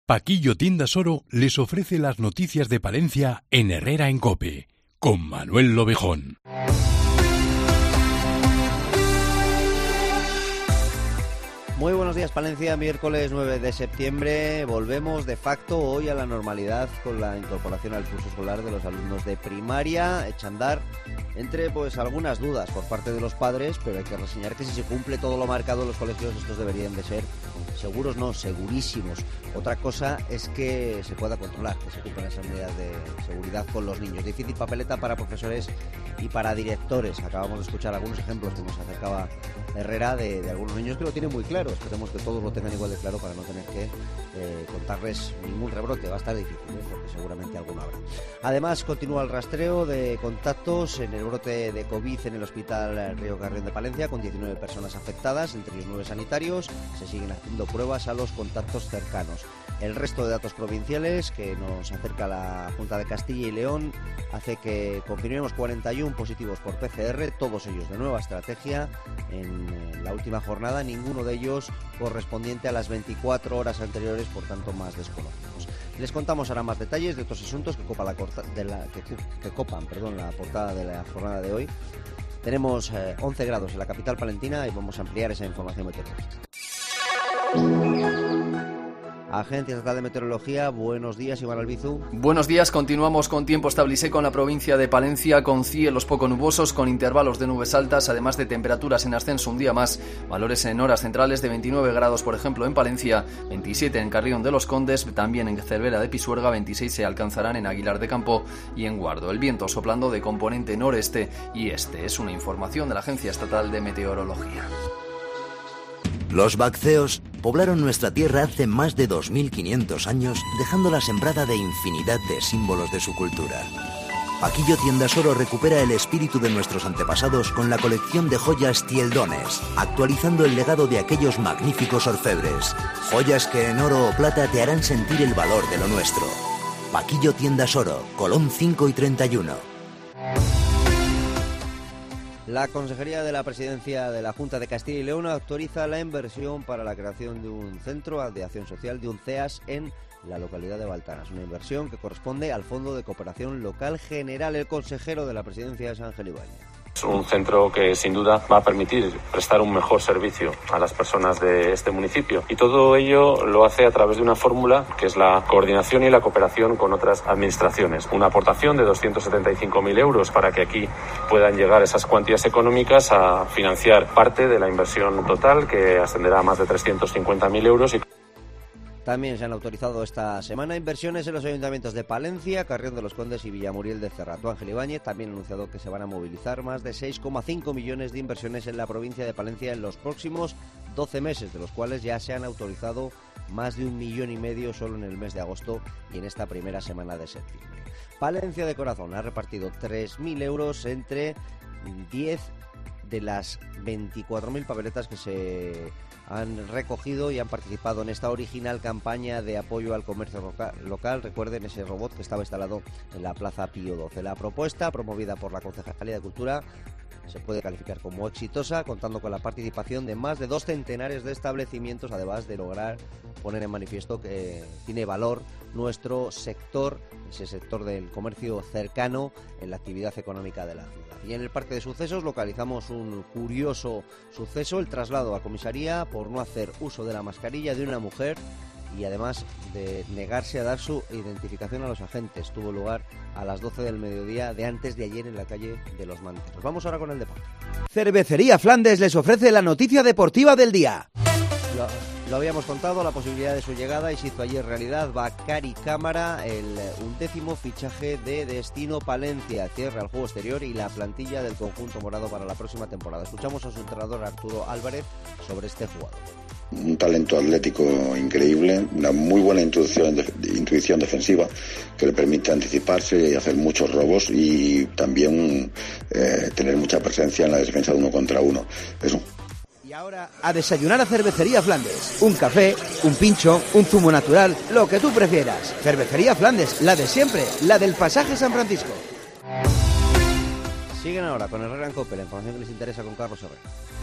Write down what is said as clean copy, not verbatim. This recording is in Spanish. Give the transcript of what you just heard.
Paquillo Tiendas Oro les ofrece las noticias de Palencia en Herrera en COPE, con Manuel Lobejón. Muy buenos días, Palencia. Miércoles 9 de septiembre. Volvemos de facto hoy a la normalidad con la incorporación al curso escolar de los alumnos de primaria. Echa a andar entre algunas dudas por parte de los padres, pero hay que reseñar que si se cumple todo lo marcado en los colegios, estos deberían de ser seguros, no, segurísimos. Otra cosa es que se pueda controlar, que se cumplan esas medidas de seguridad con los niños. Difícil papeleta para profesores y para directores. Acabamos de escuchar algunos ejemplos que nos acercaba Herrera de algunos niños que lo tienen muy claro. Esperemos que todos lo tengan igual de claro para no tener que contarles ningún rebrote. Va a estar difícil, porque seguramente alguno habrá. Además, continúa el rastreo de contactos en el brote de COVID en el Hospital Río Carrión de Palencia, con 19 personas afectadas, entre ellos 9 sanitarios. Se siguen haciendo pruebas a los contactos cercanos. El resto de datos provinciales que nos acerca la Junta de Castilla y León hace que confirmemos 41 positivos por PCR, todos ellos de nueva estrategia en la última jornada, ninguno de ellos correspondiente a las 24 horas anteriores, por tanto más desconocidos. Les contamos ahora más detalles de otros asuntos que copan la portada de la jornada de hoy. Tenemos 11 grados en la capital palentina y vamos a ampliar esa información meteorológica. Agencia Estatal de Meteorología, buenos días, Iván Albizu. Buenos días, continuamos con tiempo estable con la provincia de Palencia, con cielos poco nubosos, con intervalos de nubes altas, además de temperaturas en ascenso un día más, valores en horas centrales de 29 grados, por ejemplo, en Palencia, 27 en Carrión de los Condes, también en Cervera de Pisuerga, 26 se alcanzarán en Aguilar de Campo y en Guardo. El viento soplando de componente noreste y este. Es una información de la Agencia Estatal de Meteorología. Los bacceos poblaron nuestra tierra hace más de 2.500 años, dejándola sembrada de infinidad de símbolos de su cultura. Paquillo Tiendas Oro recupera el espíritu de nuestros antepasados con la colección de joyas Tieldones, actualizando el legado de aquellos magníficos orfebres. Joyas que en oro o plata te harán sentir el valor de lo nuestro. Paquillo Tiendas Oro, Colón 5 y 31. La Consejería de la Presidencia de la Junta de Castilla y León autoriza la inversión para la creación de un centro de acción social, de un CEAS, en la localidad de Baltanas. Una inversión que corresponde al Fondo de Cooperación Local General. El consejero de la Presidencia es Ángel Ibáñez. Es un centro que sin duda va a permitir prestar un mejor servicio a las personas de este municipio, y todo ello lo hace a través de una fórmula que es la coordinación y la cooperación con otras administraciones. Una aportación de 275.000 euros para que aquí puedan llegar esas cuantías económicas a financiar parte de la inversión total, que ascenderá a más de 350.000 euros. También se han autorizado esta semana inversiones en los ayuntamientos de Palencia, Carrión de los Condes y Villamuriel de Cerrato. Ángel Ibáñez también ha anunciado que se van a movilizar más de 6,5 millones de inversiones en la provincia de Palencia en los próximos 12 meses, de los cuales ya se han autorizado más de 1,5 millones solo en el mes de agosto y en esta primera semana de septiembre. Palencia de Corazón ha repartido 3.000 euros entre 10 de las 24.000 papeletas que se han recogido y han participado en esta original campaña de apoyo al comercio local. Recuerden ese robot que estaba instalado en la Plaza Pío XII. La propuesta, promovida por la Concejalía de Cultura, se puede calificar como exitosa, contando con la participación de más de 2 centenares de establecimientos, además de lograr poner en manifiesto que tiene valor nuestro sector, ese sector del comercio cercano en la actividad económica de la ciudad. Y en el Parque de Sucesos localizamos un curioso suceso: el traslado a comisaría por no hacer uso de la mascarilla de una mujer y además de negarse a dar su identificación a los agentes. Tuvo lugar a las 12 del mediodía de antes de ayer en la calle de los Manteros. Vamos ahora con el deporte. Cervecería Flandes les ofrece la noticia deportiva del día. Lo habíamos contado, la posibilidad de su llegada, y se hizo ayer realidad. Bacari Cámara, el 11º fichaje de Destino Palencia, cierra el juego exterior y la plantilla del conjunto morado para la próxima temporada. Escuchamos a su entrenador Arturo Álvarez sobre este jugador. Un talento atlético increíble, una muy buena intuición defensiva que le permite anticiparse y hacer muchos robos, y también tener mucha presencia en la defensa de 1 contra 1. Eso. Y ahora a desayunar a Cervecería Flandes. Un café, un pincho, un zumo natural, lo que tú prefieras. Cervecería Flandes, la de siempre, la del Pasaje San Francisco. Siguen ahora con Herrera en COPE, la información que les interesa con Carlos Herrera.